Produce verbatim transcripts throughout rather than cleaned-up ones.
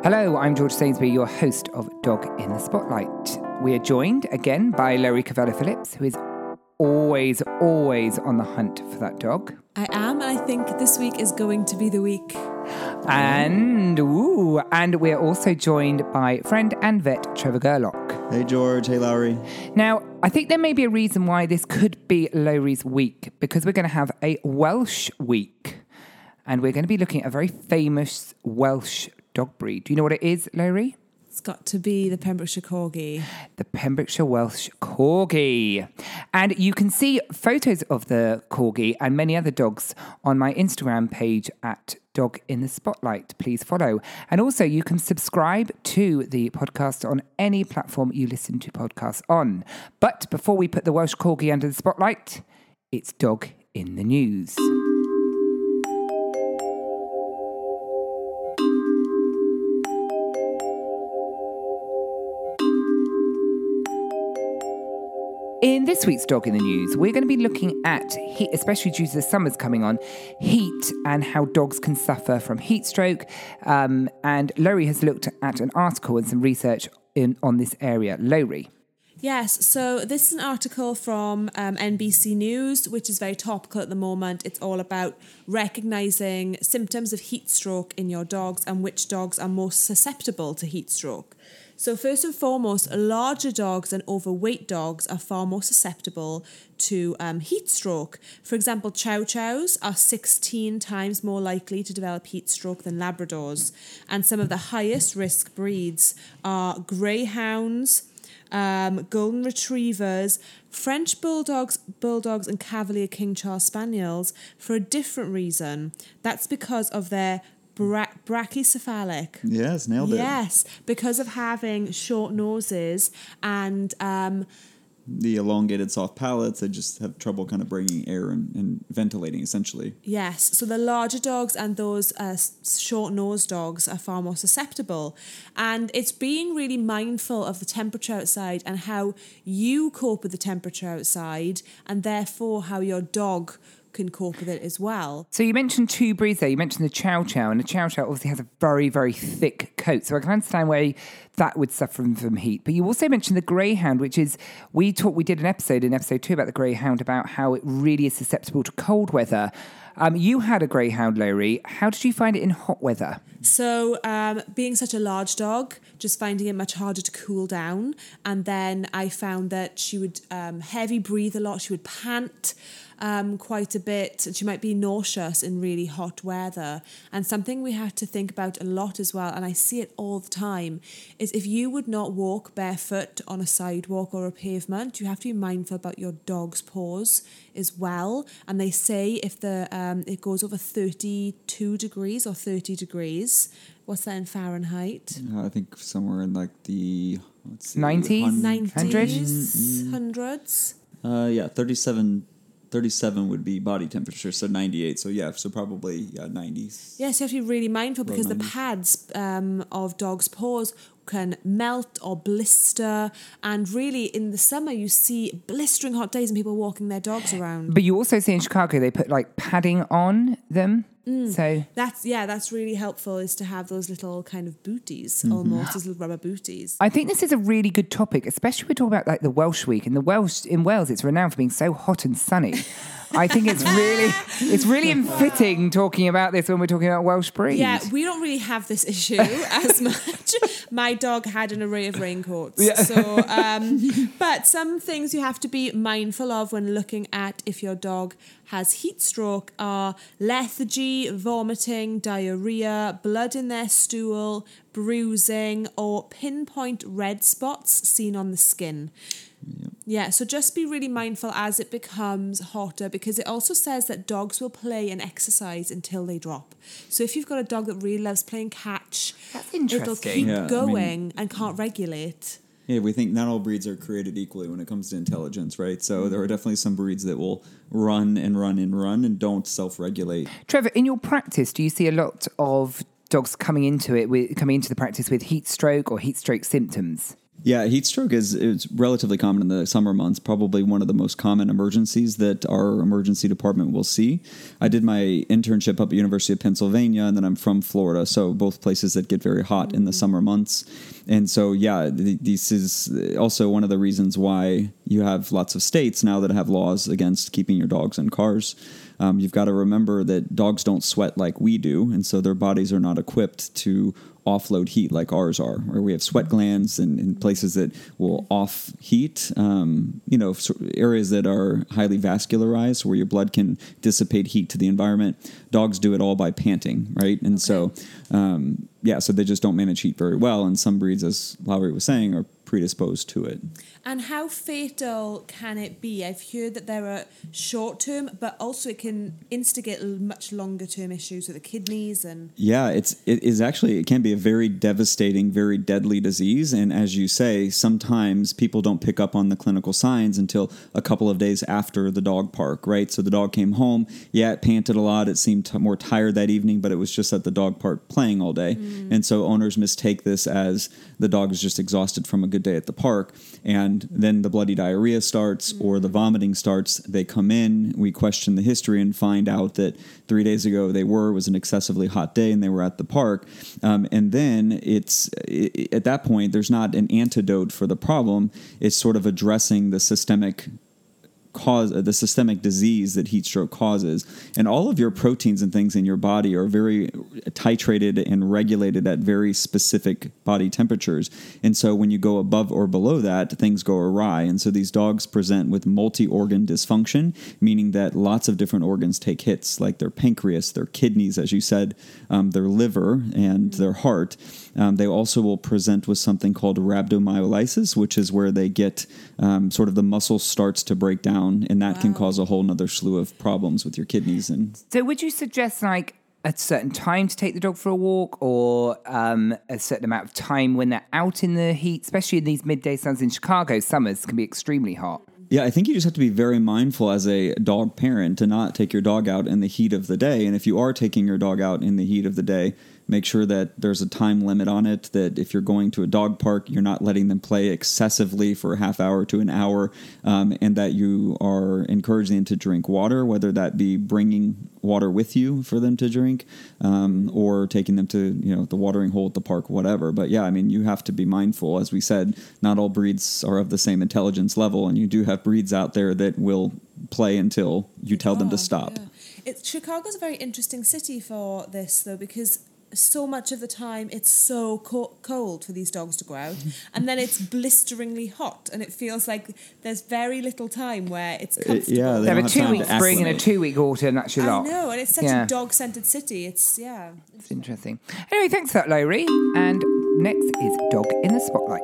Hello, I'm George Sainsbury, your host of Dog in the Spotlight. We are joined again by Lowry Cavallo-Phillips, who is always, always on the hunt for that dog. I am, and I think this week is going to be the week. And, ooh, and we're also joined by friend and vet Trevor Gerlock. Hey George, hey Lowry. Now, I think there may be a reason why this could be Lowry's week, because we're going to have a Welsh week. And we're going to be looking at a very famous Welsh dog breed. Do you know what it is, Lowry? It's got to be the Pembrokeshire Corgi. The Pembrokeshire Welsh Corgi. And you can see photos of the Corgi and many other dogs on my Instagram page at Dog in the Spotlight. Please follow. And also you can subscribe to the podcast on any platform you listen to podcasts on. But before we put the Welsh Corgi under the spotlight, it's Dog in the News. In this week's Dog in the News, we're going to be looking at heat, especially due to the summers coming on, heat and how dogs can suffer from heat stroke. Um, and Lowry has looked at an article and some research in, on this area. Lowry. Yes, so this is an article from um, N B C News, which is very topical at the moment. It's all about recognising symptoms of heat stroke in your dogs and which dogs are most susceptible to heat stroke. So first and foremost, larger dogs and overweight dogs are far more susceptible to um, heat stroke. For example, Chow Chows are sixteen times more likely to develop heat stroke than Labradors. And some of the highest risk breeds are Greyhounds, um, Golden Retrievers, French Bulldogs, Bulldogs and Cavalier King Charles Spaniels for a different reason. That's because of their Bra- brachycephalic. Yes, nailed it. Yes, because of having short noses and um, the elongated soft palates, they just have trouble kind of bringing air and, and ventilating, essentially. Yes, so the larger dogs and those uh, short-nosed dogs are far more susceptible. And it's being really mindful of the temperature outside and how you cope with the temperature outside, and therefore how your dog can cope with it as well. So you mentioned two breeds there. You mentioned the Chow Chow, and the Chow Chow obviously has a very, very thick coat. So I can understand why that would suffer from heat. But you also mentioned the Greyhound, which is, we talked, we did an episode in episode two about the Greyhound, about how it really is susceptible to cold weather. Um, you had a Greyhound, Lowry. How did you find it in hot weather? So um, being such a large dog, just finding it much harder to cool down. And then I found that she would um, heavy breathe a lot. She would pant um, quite a bit. She might be nauseous in really hot weather. And something we have to think about a lot as well, and I see it all the time, is if you would not walk barefoot on a sidewalk or a pavement, you have to be mindful about your dog's paws as well. And they say if the um, it goes over thirty-two degrees or thirty degrees, what's that in Fahrenheit? Uh, I think somewhere in like the let's see, nineties, nineties, hundreds. Uh, yeah, thirty-seven. thirty-seven would be body temperature, so ninety-eight. So yeah, so probably yeah, nineties. Yes, you have to be really mindful because the nineties. pads um, of dogs' paws can melt or blister, and really in the summer you see blistering hot days and people walking their dogs around. But you also see in Chicago they put like padding on them. Mm. So that's yeah, that's really helpful, is to have those little kind of booties, Mm-hmm. almost those little rubber booties. I think this is a really good topic, especially we're talking about like the Welsh week. In the Welsh in Wales, it's renowned for being so hot and sunny. I think it's really it's really unfitting talking about this when we're talking about Welsh breed. Yeah, we don't really have this issue as much. My dog had an array of raincoats. Yeah. So, um, but some things you have to be mindful of when looking at if your dog has heat stroke are lethargy, vomiting, diarrhea, blood in their stool, bruising, or pinpoint red spots seen on the skin. Yep. Yeah, so just be really mindful as it becomes hotter, because it also says that dogs will play and exercise until they drop. So if you've got a dog that really loves playing catch, That's it'll interesting. keep Yeah, I going mean- and can't regulate. Yeah, we think not all breeds are created equally when it comes to intelligence, right? So there are definitely some breeds that will run and run and run and don't self-regulate. Trevor, in your practice, do you see a lot of dogs coming into it with coming into the practice with heat stroke or heat stroke symptoms? Yeah, heat stroke is it's relatively common in the summer months, probably one of the most common emergencies that our emergency department will see. I did my internship up at University of Pennsylvania, and then I'm from Florida, so both places that get very hot mm-hmm. in the summer months. And so, yeah, th- this is also one of the reasons why you have lots of states now that have laws against keeping your dogs in cars. Um, you've got to remember that dogs don't sweat like we do, and so their bodies are not equipped to offload heat like ours are, where we have sweat glands and, and places that will off heat, um, you know, areas that are highly vascularized where your blood can dissipate heat to the environment. Dogs do it all by panting, right? And okay. so, um, yeah, so they just don't manage heat very well. And some breeds, as Lowry was saying, are predisposed to it. And how fatal can it be? I've heard that there are short-term, but also it can instigate much longer-term issues with the kidneys and... Yeah, it's it is actually, it can be a very devastating, very deadly disease. And as you say, sometimes people don't pick up on the clinical signs until a couple of days after the dog park, right? So the dog came home, yeah, it panted a lot, it seemed t- more tired that evening, but it was just at the dog park playing all day. Mm. And so owners mistake this as the dog is just exhausted from a good day at the park. And then the bloody diarrhea starts mm. or the vomiting starts. They come in, we question the history and find out that three days ago they were, it was an excessively hot day and they were at the park. Um, and then it's, it, at that point, there's not an antidote for the problem. It's sort of addressing the systemic cause, the systemic disease that heat stroke causes. And all of your proteins and things in your body are very titrated and regulated at very specific body temperatures. And so when you go above or below that, things go awry. And so these dogs present with multi-organ dysfunction, meaning that lots of different organs take hits, like their pancreas, their kidneys, as you said, um, their liver, and their heart. Um, they also will present with something called rhabdomyolysis, which is where they get um, sort of the muscle starts to break down. And that wow. can cause a whole nother slew of problems with your kidneys. And so would you suggest like a certain time to take the dog for a walk, or um, a certain amount of time when they're out in the heat, especially in these midday suns in Chicago? Summers can be extremely hot. Yeah, I think you just have to be very mindful as a dog parent to not take your dog out in the heat of the day. And if you are taking your dog out in the heat of the day, make sure that there's a time limit on it, that if you're going to a dog park, you're not letting them play excessively for a half hour to an hour, um, and that you are encouraging them to drink water, whether that be bringing water with you for them to drink, um, or taking them to, you know, the watering hole at the park, whatever. But yeah, I mean, you have to be mindful. As we said, not all breeds are of the same intelligence level, and you do have breeds out there that will play until you tell oh, them to stop. Yeah. It's, Chicago's a very interesting city for this, though, because so much of the time it's so co- cold for these dogs to go out, and then it's blisteringly hot, and it feels like there's very little time where it's comfortable. Uh, yeah, they have a two-week spring and a two-week autumn, and that's your lot. I know, and it's such yeah. a dog-centered city. It's, yeah. It's interesting. Anyway, thanks for that, Lowry. And next is Dog in the Spotlight.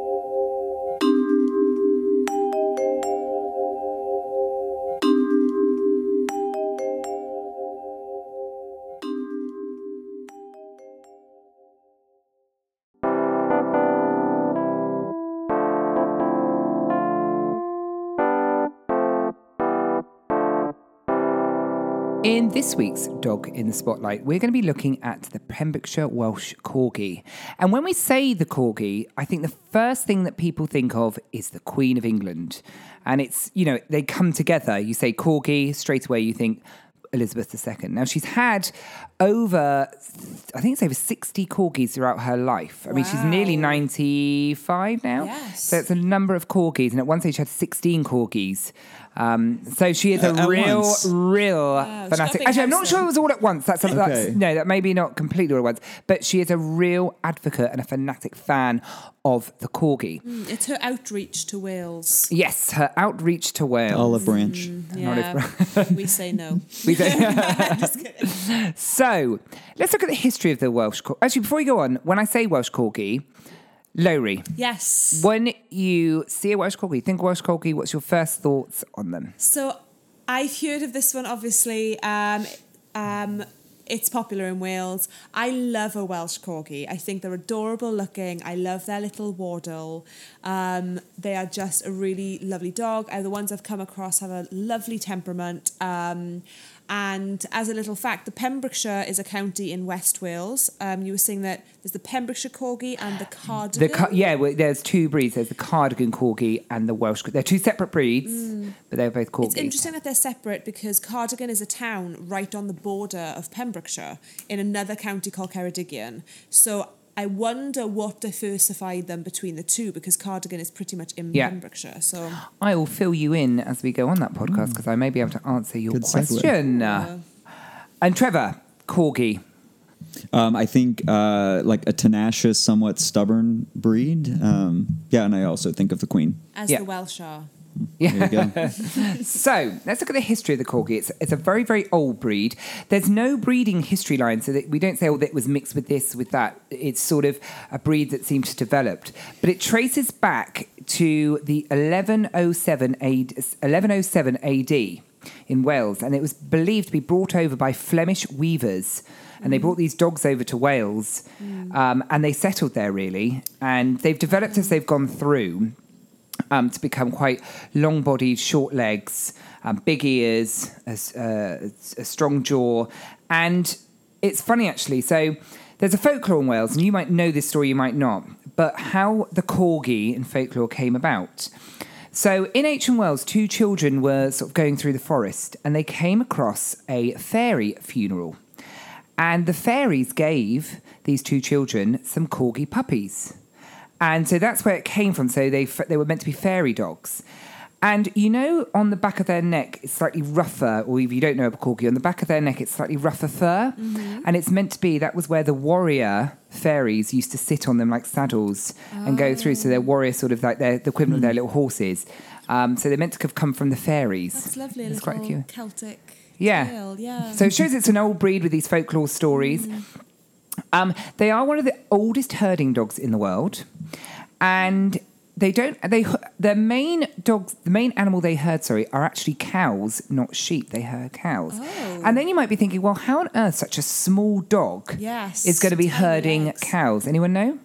In this week's Dog in the Spotlight, we're going to be looking at the Pembrokeshire Welsh Corgi. And when we say the Corgi, I think the first thing that people think of is the Queen of England. And it's, you know, they come together. You say Corgi, straight away you think Elizabeth the Second. Now, she's had over, I think it's over sixty Corgis throughout her life. I wow. mean, she's nearly ninety-five now. Yes. So it's a number of Corgis. And at one stage, she had sixteen Corgis. Um, so she is a uh, real, once. real wow, fanatic. Actually, I'm not sure it was all at once. That's, okay. that's no, that maybe not completely all at once. But she is a real advocate and a fanatic fan of the Corgi. Mm, it's her outreach to Wales. Yes, her outreach to Wales. Olive Branch. Mm, yeah, we say no. we say Just kidding. So let's look at the history of the Welsh Corgi. Actually, before we go on, when I say Welsh Corgi, Lowry. Yes. When you see a Welsh Corgi, think Welsh Corgi, what's your first thoughts on them? So I've heard of this one, obviously. Um, um, it's popular in Wales. I love a Welsh Corgi. I think they're adorable looking. I love their little waddle. Um, they are just a really lovely dog. Uh, the ones I've come across have a lovely temperament. Um, and as a little fact, the Pembrokeshire is a county in West Wales. Um, you were saying that there's the Pembrokeshire Corgi and the Cardigan. The ca- yeah, well, there's two breeds. There's the Cardigan Corgi and the Welsh. They're two separate breeds, mm. but they're both Corgis. It's interesting that they're separate because Cardigan is a town right on the border of Pembrokeshire in another county called Ceredigion. So I wonder what diversified them between the two, because Cardigan is pretty much in yeah. Pembrokeshire. So I will fill you in as we go on that podcast because mm. I may be able to answer your Good question. Uh, and Trevor, Corgi. Um, I think uh, like a tenacious, somewhat stubborn breed. Um, yeah, and I also think of the Queen. As yeah. the Welsh are. Yeah. There you go. So let's look at the history of the Corgi. It's, it's a very, very old breed. There's no breeding history line, so that we don't say, oh, that was mixed with this, with that. It's sort of a breed that seems developed. But it traces back to the eleven oh seven A D in Wales, and it was believed to be brought over by Flemish weavers. And they brought these dogs over to Wales, mm. um, and they settled there, really. And they've developed as they've gone through. Um, to become quite long-bodied, short legs, um, big ears, a, uh, a strong jaw. And it's funny, actually. So there's a folklore in Wales, and you might know this story, you might not, but how the Corgi in folklore came about. So in ancient Wales, two children were sort of going through the forest, and they came across a fairy funeral. And the fairies gave these two children some Corgi puppies. And so that's where it came from. So they they were meant to be fairy dogs. And you know, on the back of their neck, it's slightly rougher, or if you don't know about Corgi, on the back of their neck, it's slightly rougher fur. Mm-hmm. And it's meant to be, that was where the warrior fairies used to sit on them like saddles oh. and go through. So they're warrior, sort of like they're the equivalent mm. of their little horses. Um, so they're meant to have come from the fairies. That's lovely, a it's little quite cute. Celtic yeah. tale, yeah. So it shows it's an old breed with these folklore stories. Mm. Um, they are one of the oldest herding dogs in the world. And they don't, they, their main dogs, the main animal they herd, sorry, are actually cows, not sheep. They herd cows. Oh. And then you might be thinking, well, how on earth such a small dog yes, is going to be herding legs. cows? Anyone know?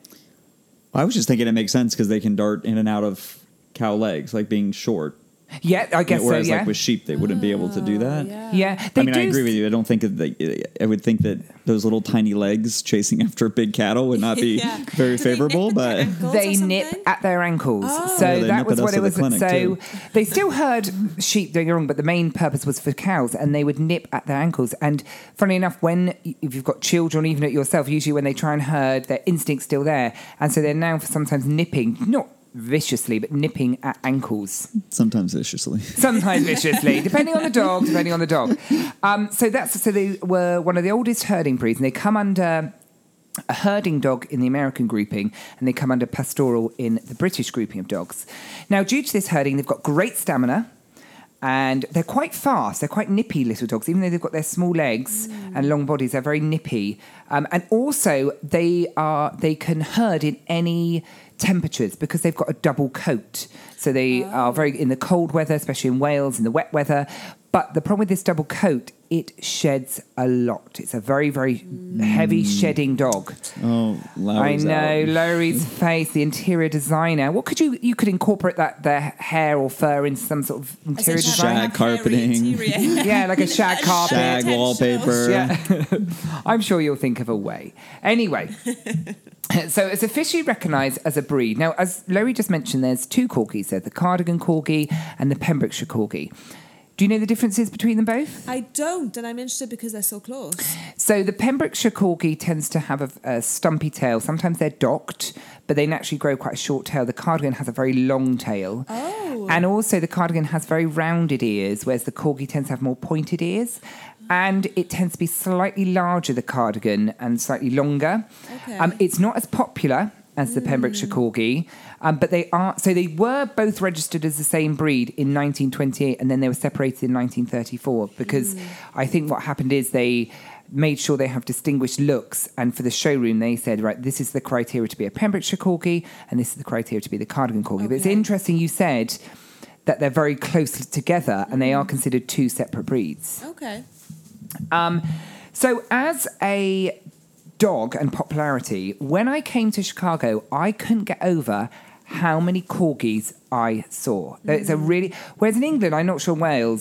I was just thinking it makes sense because they can dart in and out of cow legs, like being short. Yeah, I guess you know, whereas so, yeah. like with sheep, they wouldn't oh, be able to do that. Yeah, yeah I mean, I agree with you. I don't think that they, I would think that those little tiny legs chasing after big cattle would not be yeah. very favorable, they but they nip at their ankles. Oh. So yeah, that was what it was. The so too. They still herd sheep, don't get me wrong, but the main purpose was for cows, and they would nip at their ankles. And funny enough, when if you've got children, even at yourself, usually when they try and herd, their instinct's still there, and so they're now sometimes nipping, not viciously, but nipping at ankles. Sometimes viciously. Sometimes viciously, depending on the dog, depending on the dog. Um, so that's so they were one of the oldest herding breeds, and they come under a herding dog in the American grouping, and they come under pastoral in the British grouping of dogs. Now, due to this herding, they've got great stamina, and they're quite fast. They're quite nippy little dogs, even though they've got their small legs mm. and long bodies. They're very nippy, um, and also they are they can herd in any temperatures because they've got a double coat. So they oh. are very in the cold weather, especially in Wales, in the wet weather. But the problem with this double coat, it sheds a lot. It's a very, very mm. heavy shedding dog. Oh, Lowry's I know, out. Lowry's face, the interior designer. What could you, you could incorporate that, their hair or fur in some sort of interior design? Shag carpeting. Yeah, like a shag carpet. Shag wallpaper. Yeah. I'm sure you'll think of a way. Anyway. So it's officially recognised as a breed. Now, as Lowry just mentioned, there's two Corgis. There's the Cardigan Corgi and the Pembrokeshire Corgi. Do you know the differences between them both? I don't, and I'm interested because they're so close. So the Pembrokeshire Corgi tends to have a, a stumpy tail. Sometimes they're docked, but they naturally grow quite a short tail. The Cardigan has a very long tail. Oh. And also the Cardigan has very rounded ears, whereas the Corgi tends to have more pointed ears. And it tends to be slightly larger, the Cardigan, and slightly longer. Okay. Um, it's not as popular as the mm. Pembrokeshire Corgi, um, but they are. So they were both registered as the same breed in nineteen twenty-eight, and then they were separated in nineteen thirty-four. Because mm. I think what happened is they made sure they have distinguished looks, and for the showroom they said, right, this is the criteria to be a Pembrokeshire Corgi, and this is the criteria to be the Cardigan Corgi. Okay. But it's interesting you said that they're very close together, and mm. they are considered two separate breeds. Okay. Um, so as a dog and popularity, when I came to Chicago, I couldn't get over how many Corgis I saw. Mm. It's a really, whereas in England, I'm not sure Wales,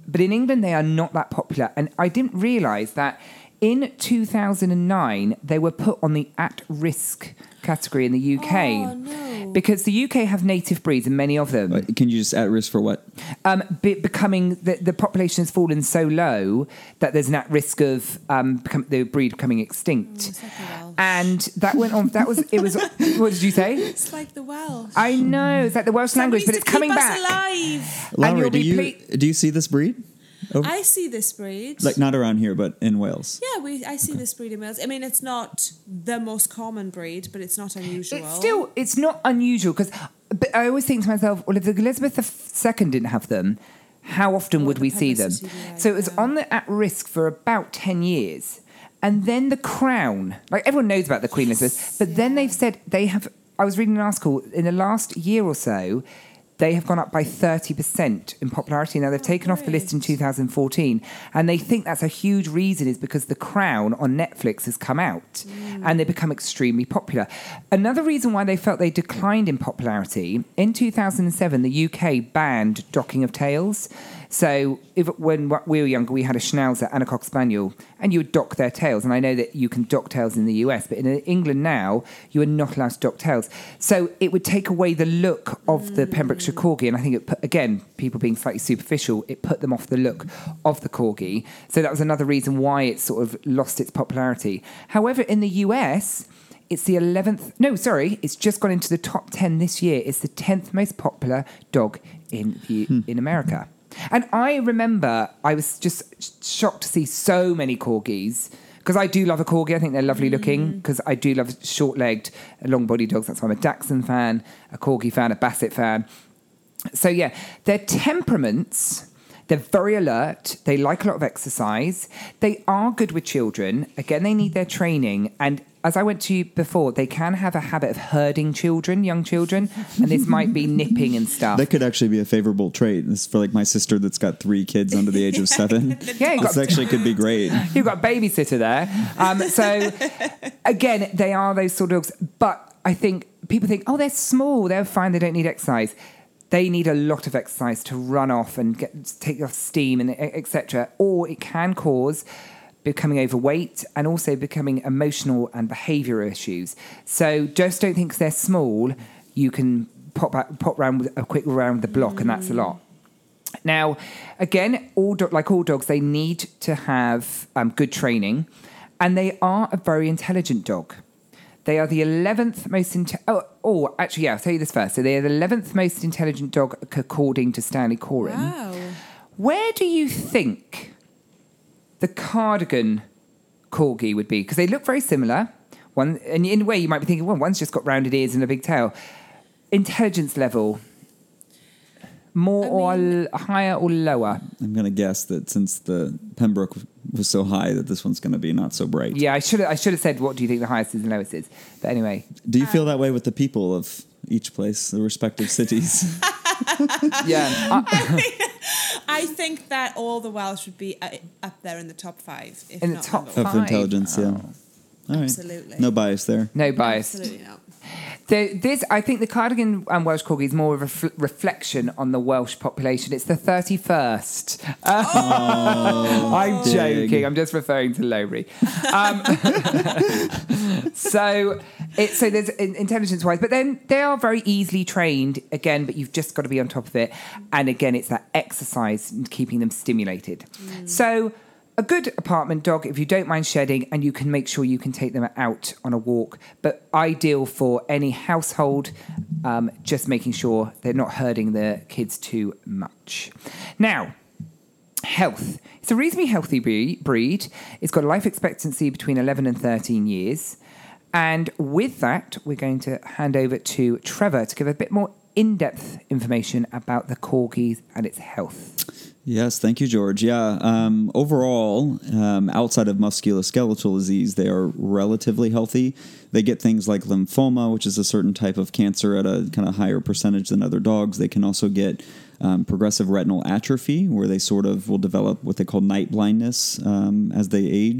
but in England they are not that popular. And I didn't realise that in two thousand nine they were put on the at-risk category in the U K. Oh, no. Because the U K have native breeds and many of them. But can you just at risk for what? Um, be, becoming the, the population has fallen so low that there's an at risk of um, become, the breed becoming extinct. Oh, it's like the Welsh. And that went on. That was it. Was what did you say? It's like the Welsh. I know it's like the Welsh language, but Somebody's it's to coming keep back. us alive. And Lowry, you'll do be you ple- do you see this breed? Over- I see this breed. like not around here, but in Wales. Yeah, we. I see this breed in Wales. I mean, it's not the most common breed, but it's not unusual. It's still it's not unusual because I always think to myself, well, if Elizabeth the Second didn't have them, how often What would the we see them? publicity be like, So it was yeah. on the at risk for about ten years. And then the Crown, like everyone knows about the Queen Elizabeth, but then yeah. they've said they have, I was reading an article, in the last year or so, they have gone up by thirty percent in popularity. Now, they've Oh, taken off the list in great. two thousand fourteen, and they think that's a huge reason is because The Crown on Netflix has come out, Mm. and they become extremely popular. Another reason why they felt they declined in popularity, in two thousand seven, the U K banned docking of tails. So if, when we were younger, we had a Schnauzer and a Cocker Spaniel, and you would dock their tails. And I know that you can dock tails in the U S, but in England now, you are not allowed to dock tails. So it would take away the look of the Pembrokeshire Corgi. And I think, it put, again, people being slightly superficial, it put them off the look of the Corgi. So that was another reason why it sort of lost its popularity. However, in the U S, it's the eleventh... No, sorry, it's just gone into the top ten this year. It's the tenth most popular dog in the, Hmm. in America. And I remember I was just shocked to see so many corgis because I do love a corgi. I think they're lovely looking because I do love short-legged, long-bodied dogs. That's why I'm a Dachshund fan, a corgi fan, a Basset fan. So, yeah, their temperaments... They're very alert. They like a lot of exercise. They are good with children. Again, they need their training. And as I went to you before, they can have a habit of herding children, young children. And this might be nipping and stuff. That could actually be a favorable trait. This is for like my sister that's got three kids under the age of seven. Yeah, you This got- actually could be great. You've got a babysitter there. Um, so, again, they are those sort of dogs. But I think people think, oh, they're small. They're fine. They don't need exercise. They need a lot of exercise to run off and get, take off steam and et cetera. Or it can cause becoming overweight and also becoming emotional and behavioural issues. So just don't think 'cause they're small, you can pop back, pop round with a quick round the block, and that's a lot. Now, again, all do- like all dogs, they need to have um, good training, and they are a very intelligent dog. They are the eleventh most... Inte- oh, oh, actually, yeah, I'll tell you this first. So they are the eleventh most intelligent dog according to Stanley Coren. Wow. Where do you think the Cardigan Corgi would be? Because they look very similar. One, and in a way, you might be thinking, well, one's just got rounded ears and a big tail. Intelligence level, more I or mean- l- higher or lower? I'm going to guess that since the Pembroke was so high that this one's going to be not so bright. Yeah, I should have I should have said, what do you think the highest is and lowest is? But anyway, Do you feel that way with the people of each place, the respective cities? yeah. I- I think that all the Welsh would be uh, up there in the top five, if In the not top number of one. Five. intelligence, yeah. Oh. All right. Absolutely. No bias there. no bias. Absolutely not. The, this, I think the Cardigan and Welsh Corgi is more of a ref- reflection on the Welsh population. It's the thirty-first. I'm dig. joking. I'm just referring to Lowry. Um, so, it, so there's in, intelligence-wise, but then they are very easily trained again. But you've just got to be on top of it. And again, it's that exercise and keeping them stimulated. So. A good apartment dog, if you don't mind shedding, and you can make sure you can take them out on a walk, but ideal for any household, um, just making sure they're not herding the kids too much. Now, health. It's a reasonably healthy bre- breed. It's got a life expectancy between eleven and thirteen years. And with that, we're going to hand over to Trevor to give a bit more in-depth information about the Corgis and its health. Yes, thank you, George. Yeah, um, overall, um, outside of musculoskeletal disease, they are relatively healthy. They get things like lymphoma, which is a certain type of cancer at a kind of higher percentage than other dogs. They can also get um, progressive retinal atrophy, where they sort of will develop what they call night blindness um, as they age.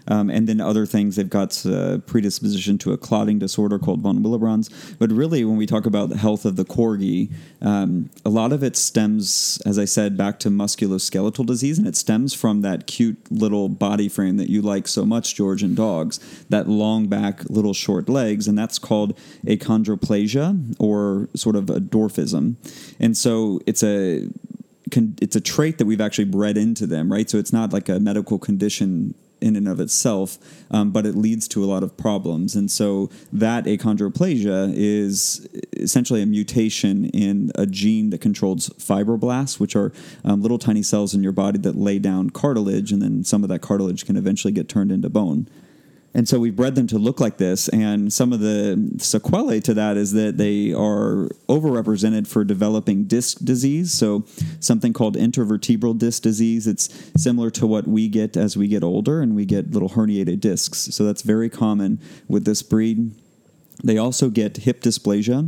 Um, and then other things, they've got a predisposition to a clotting disorder called von Willebrand's. But really, when we talk about the health of the Corgi, um, a lot of it stems, as I said, back to musculoskeletal disease, and it stems from that cute little body frame that you like so much, George, in dogs, that long back, little short legs, and that's called achondroplasia, or sort of a dwarfism. And so it's a it's a trait that we've actually bred into them, right? So it's not like a medical condition in and of itself, um, but it leads to a lot of problems. And so that achondroplasia is essentially a mutation in a gene that controls fibroblasts, which are um, little tiny cells in your body that lay down cartilage, and then some of that cartilage can eventually get turned into bone. And so we've bred them to look like this, and some of the sequelae to that is that they are overrepresented for developing disc disease, so something called intervertebral disc disease. It's similar to what we get as we get older, and we get little herniated discs. So that's very common with this breed. They also get hip dysplasia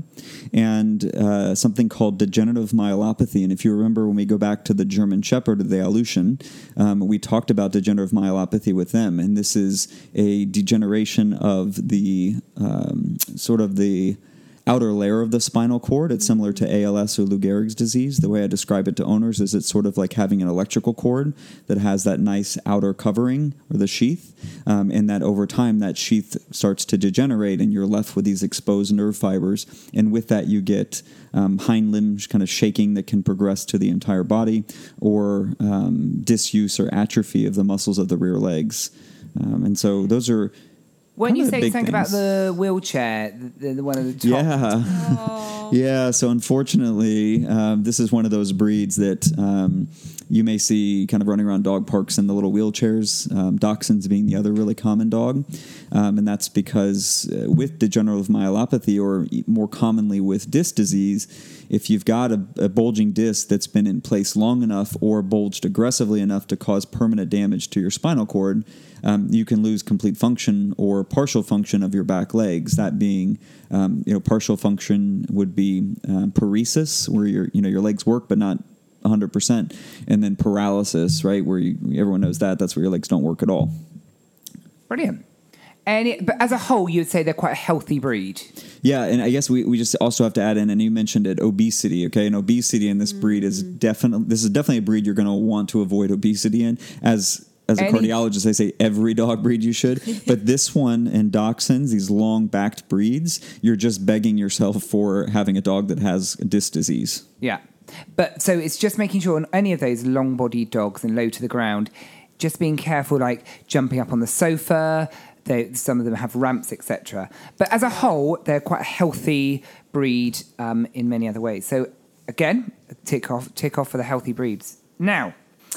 and uh, something called degenerative myelopathy. And if you remember, when we go back to the German Shepherd of the Aleutian, um, we talked about degenerative myelopathy with them. And this is a degeneration of the um, sort of the outer layer of the spinal cord. It's similar to A L S or Lou Gehrig's disease. The way I describe it to owners is it's sort of like having an electrical cord that has that nice outer covering, or the sheath, um, and that over time that sheath starts to degenerate and you're left with these exposed nerve fibers. And with that you get um, hind limbs kind of shaking that can progress to the entire body, or um, disuse or atrophy of the muscles of the rear legs. Um, and so those are When you Kind of say big something about things. the wheelchair, the, the one of the top. Yeah. Oh. Yeah. So unfortunately, um, this is one of those breeds that um, you may see kind of running around dog parks in the little wheelchairs, um, dachshunds being the other really common dog. Um, and that's because uh, with degenerative myelopathy, or e- more commonly with disc disease, if you've got a, a bulging disc that's been in place long enough or bulged aggressively enough to cause permanent damage to your spinal cord, Um, you can lose complete function or partial function of your back legs. That being, um, you know, partial function would be um, paresis, where your you know your legs work but not one hundred percent, and then paralysis, right, where you, everyone knows that that's where your legs don't work at all. Brilliant. And it, but as a whole, you would say they're quite a healthy breed. Yeah, and I guess we, we just also have to add in, and you mentioned it, obesity. Okay, and obesity in this mm. breed is definitely this is definitely a breed you're going to want to avoid obesity in. As As a Any- cardiologist, I say every dog breed you should. But this one and dachshunds, these long-backed breeds, you're just begging yourself for having a dog that has disc disease. Yeah. But so it's just making sure on any of those long-bodied dogs and low to the ground, just being careful, like jumping up on the sofa. They, some of them have ramps, et cetera. But as a whole, they're quite a healthy breed um, in many other ways. So again, tick off, tick off for the healthy breeds. Now,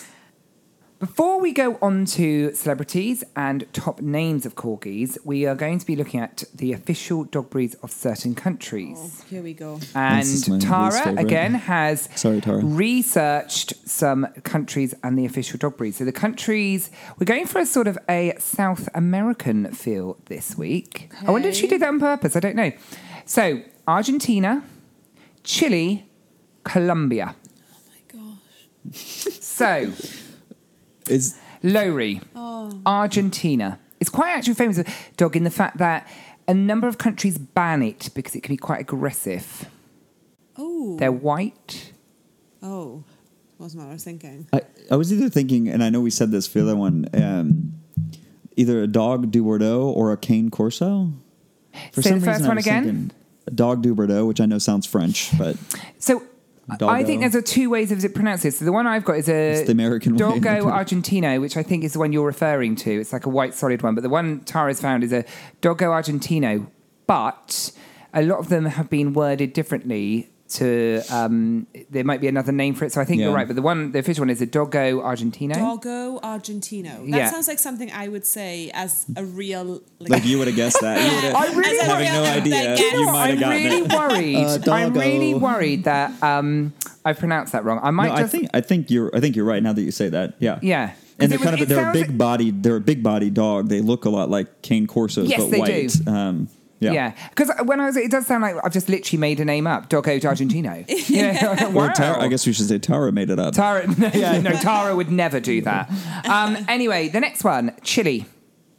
before we go on to celebrities and top names of corgis, we are going to be looking at the official dog breeds of certain countries. Oh, here we go. And This is my least Tara, favourite. again, has Sorry, Tara. researched some countries and the official dog breeds. So the countries, we're going for a sort of a South American feel this week. I wonder if she did that on purpose. I don't know. So Argentina, Chile, Colombia. Oh my gosh. So... Is Lowry, Oh. Argentina. It's quite actually famous dog in the fact that a number of countries ban it because it can be quite aggressive. Oh. They're white. Oh. Wasn't what I was thinking. I, I was either thinking, and I know we said this for the other one, um, either a dog du Bordeaux or a cane corso. For Say the first I one was again. thinking a dog du Bordeaux, which I know sounds French, but So Doggo. I think there's a two ways of it pronounced this. So the one I've got is a It's the American way. Doggo Argentino, which I think is the one you're referring to. It's like a white solid one. But the one Tara's found is a Doggo Argentino. But a lot of them have been worded differently to, um, there might be another name for it. So I think Yeah. you're right. But the one, the official one is a Doggo Argentino. Doggo Argentino. That Yeah. sounds like something I would say as a real... like you would have guessed that. You would have, I really- As a having real- no idea, like, you yes. might have I'm gotten really it. worried. Uh, I'm doggo. really worried that um, I pronounced that wrong. I might No, I just... think I think you're I think you're right now that you say that. Yeah. Yeah. And they're It was- kind of it they're a sounds- big bodied they're a big bodied dog. They look a lot like cane corsos, Yes, but they white. do. Um, yeah. Yeah, because when I was, it does sound like I've just literally made a name up, Doggo Argentino. You know, Or wow. Tara, I guess we should say Tara made it up. Tara, yeah, no, Tara would never do that. Um, anyway, the next one, Chile.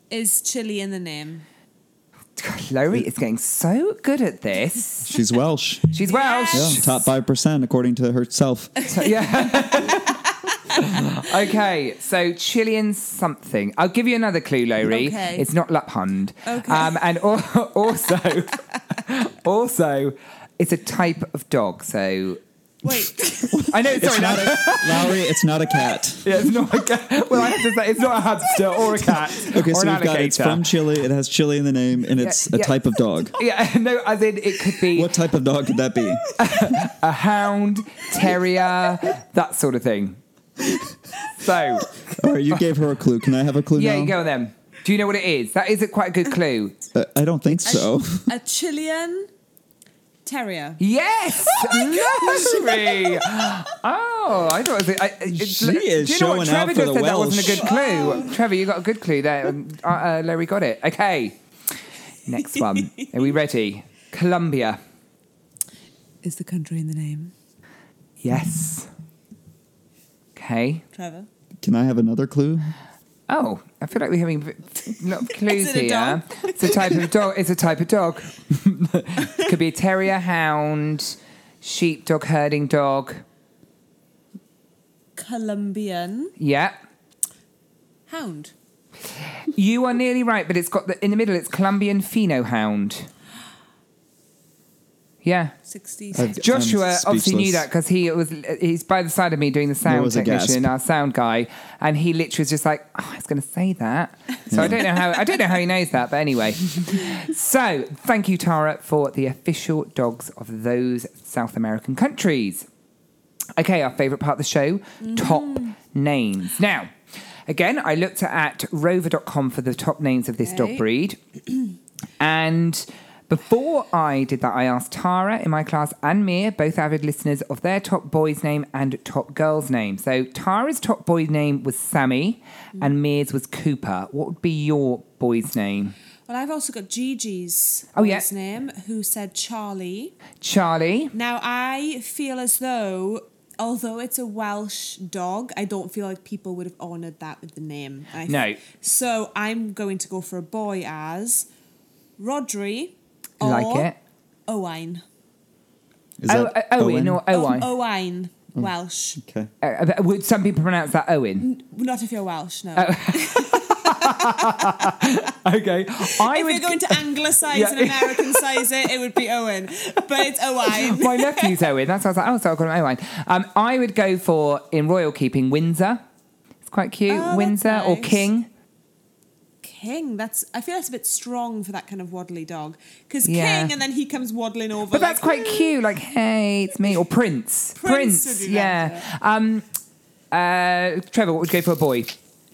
Is chili in the name? Chloe is getting so good at this. She's Welsh. She's Welsh. Yeah, top five percent according to herself. So, yeah. Okay, so Chilean something. I'll give you another clue, Lowry. Okay. It's not Laphund. Okay. Um, and al- also, also, it's a type of dog. So Wait. I know. Sorry, It's not no. a, Lowry, it's not a cat. Yeah, it's not a cat. Well, I have to say, it's not a hamster or a cat Okay, or so an we've got it's alligator. from Chile. It has chili in the name, and it's Yeah, a yeah. type of dog. Yeah, no, as in it could be What type of dog could that be? a hound, terrier, that sort of thing. So, All right, you gave her a clue. Can I have a clue yeah, now? you go on then. Do you know what it is? That is a quite a good clue. Uh, I don't think so. A Chilean terrier. Yes! Lowry! Oh, I thought it was... I, it's, She is do you know what? showing Trevor out for just the said that wasn't a Welsh. good clue. Trevor, you got a good clue there. Um, Uh, uh, Lowry got it. Okay. Next one. Are we ready? Colombia. Is the country in the name? Yes. Okay. Trevor. Can I have another clue? Oh, I feel like we're having a lot of clues Is it a here. dog? It's a type of dog. It's a type of dog. Could be a terrier, hound, sheepdog, herding dog. Colombian Yeah. hound. You are nearly right, but it's got the in the middle. It's Colombian Pheno Hound. Yeah, sixty. I've- Joshua I'm obviously knew speechless. that because he was he's by the side of me doing the sound was a technician, gasp. our sound guy, and he literally was just like, oh, I was going to say that. So I don't know how I don't know how he knows that, but anyway. So thank you, Tara, for the official dogs of those South American countries. Okay, our favourite part of the show, top names. Now, again, I looked at rover dot com for the top names of this Okay. dog breed. And before I did that, I asked Tara in my class and Mia, both avid listeners, of their top boy's name and top girl's name. So Tara's top boy's name was Sammy and Mia's was Cooper. What would be your boy's name? Well, I've also got Gigi's Oh, yeah. boy's name, who said Charlie. Charlie. Now, I feel as though, although it's a Welsh dog, I don't feel like people would have honoured that with the name. I No. So I'm going to go for a boy as Rodri or Like it. Owain. Is Oh, that uh, Owen, or Owen. O- Owain, Welsh. Okay. Uh, would some people pronounce that Owen? Not if you're Welsh, no. Okay. I if would you're going to anglicise Yeah. and Americanise it, it would be Owen. But it's Owain. My nephew's Owen. That's why I was like, oh, so I'll call him Owen. Um, I would go for, in royal keeping, Windsor. It's quite cute. Oh, that's Windsor or nice. King. King, that's I feel that's a bit strong for that kind of waddly dog. Because Yeah. King and then he comes waddling over. But that's like, quite cute. Like, hey, it's me. Or Prince. Prince would be yeah. better. Um, uh, Trevor, what would you go for a boy?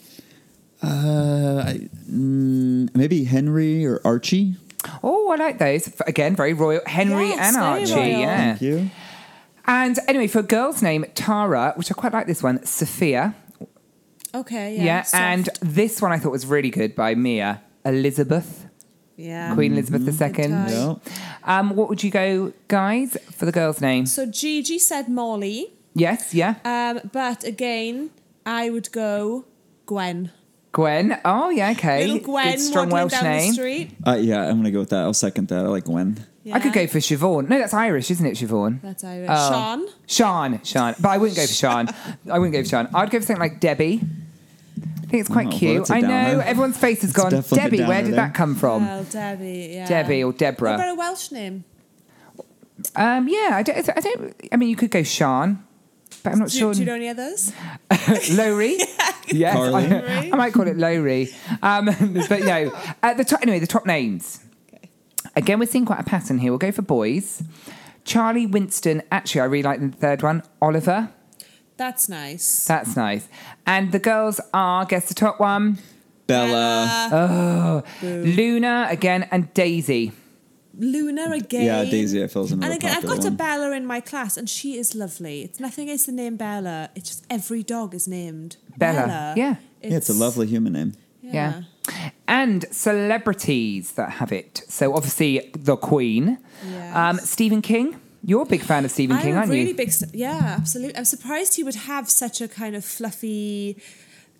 Uh, I, mm, maybe Henry or Archie. Oh, I like those. F- Again, very royal. Henry Yes, and very Archie. royal. Yeah. Thank you. And anyway, for a girl's name, Tara, which I quite like this one, Sophia. Okay, yeah. Yeah. soft. And this one I thought was really good by Mia. Elizabeth. yeah. Queen Elizabeth the Second. Good No. Um, what would you go, guys, for the girl's name? So Gigi said Molly. Yes, yeah. Um, but again, I would go Gwen. Gwen. Oh, yeah, okay. Little Gwen Good, strong waddling Welsh down name. the street. Uh, yeah, I'm gonna go with that. I'll second that. I like Gwen. I could Yeah. go for Siobhan. No, that's Irish, isn't it, Siobhan? That's Irish. Oh. Sean. Sean, Sean. But I wouldn't go for Sean. I wouldn't go for Sean. I'd go for something like Debbie. I think it's quite Oh, well, cute. that's a I know, downer. everyone's face has It's gone, definitely a Debbie, where downer did there. that come from? Well, Debbie, yeah. Debbie or What Deborah. about a Welsh name? Um, yeah, I don't, I don't, I mean, you could go Sean, but I'm not Do, sure. do you know any others? Lowry? Yes, Carly. I, I might call it Lowry. Um, but no, at the top, anyway, the top names. Okay. Again, we're seeing quite a pattern here. We'll go for boys. Charlie, Winston. Actually, I really like the third one. Oliver. That's nice. That's nice. And the girls are, guess the top one. Bella. Oh, Luna again and Daisy. Luna again. Yeah, Daisy, I feel is another And again, I've popular got a one. Bella in my class, and she is lovely. It's nothing against the name Bella. It's just every dog is named Bella. Yeah. Yeah, it's a lovely human name. Yeah. And celebrities that have it. So obviously the Queen. Yes. Um, Stephen King. You're a big fan of Stephen King, I'm aren't really you? big. Yeah, absolutely. I'm surprised he would have such a kind of fluffy,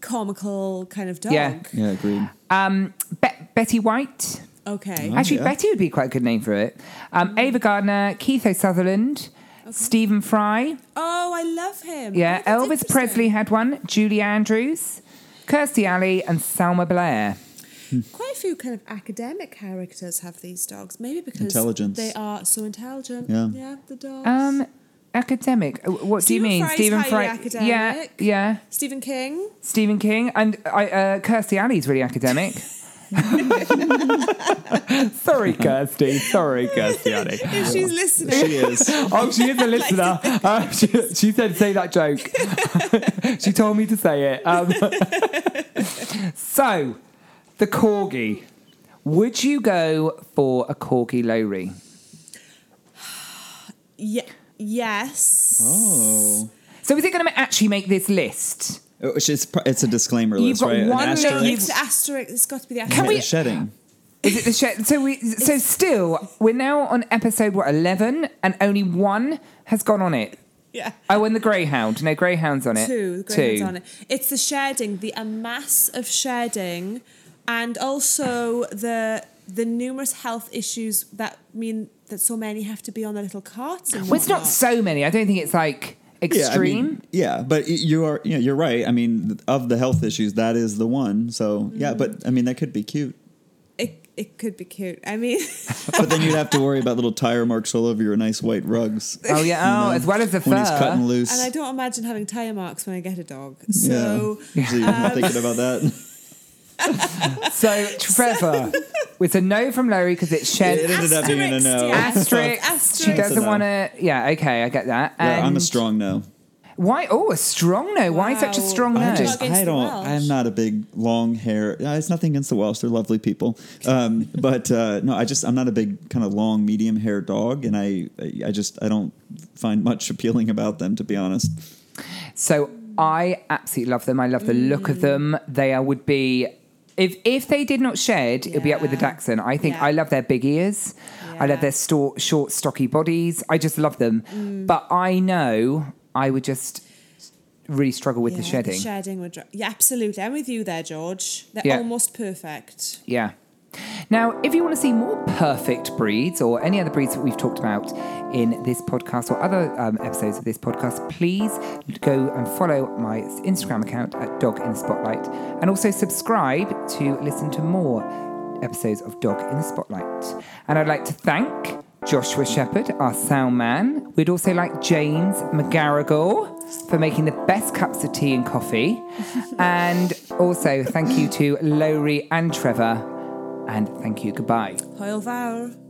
comical kind of dog. Yeah. Yeah, agreed. Um, Be- Betty White. Okay. Oh, Actually, yeah. Betty would be quite a good name for it. Um, Ava Gardner, Keith O'Sutherland, Stephen Fry. Oh, I love him. Yeah, Oh, that's Elvis interesting. Presley had one. Julie Andrews, Kirstie Alley, and Selma Blair. Quite a few kind of academic characters have these dogs. Maybe because Intelligence. they are so intelligent. Yeah. Yeah, the dogs. Um, academic. Uh, What do you Stephen mean, Fry's Stephen highly Fry? academic. Yeah, yeah. Stephen King. Stephen King and I, uh, Kirstie Alley's really academic. Sorry, Kirsty. Sorry, Kirstie Alley. If she's listening. She is. Oh, she is a listener. Uh, she, she said, say that joke. She told me to say it. Um, so, the Corgi. Would you go for a Corgi Lowry? Ye- yes. Oh. So, is it going to actually make this list? It's, it's, it's a disclaimer You've list, got right? one An that asterisk. you've- It's asterisk. It's got to be the Can asterisk. we- Yeah, shedding. Is it the shed? So we, so still, we're now on episode what eleven, and only one has gone on it. Yeah. Oh, and the greyhound. No, greyhound's on it. Two. The greyhound's on it. It's the shedding, the amass of shedding, and also the the numerous health issues that mean that so many have to be on their little carts. And Well, it's not whatnot. so many. I don't think it's like extreme. Yeah, I mean, yeah, but you are, you know, you're right. I mean, of the health issues, that is the one. So yeah, but I mean, that could be cute. It it could be cute. I mean, But then you'd have to worry about little tire marks all over your nice white rugs. Oh yeah. Oh, You know, as well as the when he's cutting fur. loose. and I don't imagine having tire marks when I get a dog. So yeah. So you're um, thinking about that. So Trevor, it's a no from Lowry because it's shed. It ended up being a Asterisk, no. yeah. Asterisk. Asterisk. She doesn't It's a no. want to. Yeah. Okay, I get that. Yeah, I'm a And strong no. Why? Oh, a strong no. Why such a Wow. strong no? I just, Against I the don't, Welsh. I'm not a big long hair. Uh, It's nothing against the Welsh. They're lovely people. Um, but uh, no, I just, I'm not a big kind of long, medium hair dog. And I, I just, I don't find much appealing about them, to be honest. So I absolutely love them. I love the look of them. They are, would be, if if they did not shed, it'd be up with the Yeah. Dachshund. I think Yeah. I love their big ears. I Yeah. love their sto- short, stocky bodies. I just love them. But I know I would just really struggle with the yeah, shedding. shedding would. dri- Yeah, absolutely. I'm with you there, George. They're Yeah. almost perfect. Yeah. Now, if you want to see more perfect breeds or any other breeds that we've talked about in this podcast or other um, episodes of this podcast, please go and follow my Instagram account at Dog in the Spotlight and also subscribe to listen to more episodes of Dog in the Spotlight. And I'd like to thank Joshua Shepherd, our sound man. We'd also like James McGarrigle for making the best cups of tea and coffee. And also thank you to Lowry and Trevor. And thank you. Goodbye. Hoyle Fawr.